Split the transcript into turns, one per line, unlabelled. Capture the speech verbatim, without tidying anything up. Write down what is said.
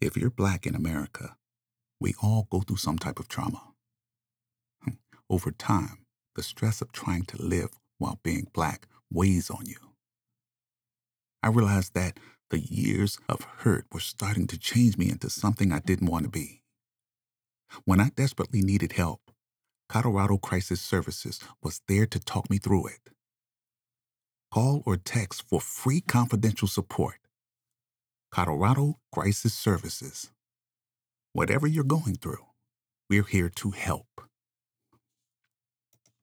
If you're Black in America, we all go through some type of trauma. Over time, the stress of trying to live while being Black weighs on you. I realized that the years of hurt were starting to change me into something I didn't want to be. When I desperately needed help, Colorado Crisis Services was there to talk me through it. Call or text for free confidential support. Colorado Crisis Services. Whatever you're going through, we're here to help.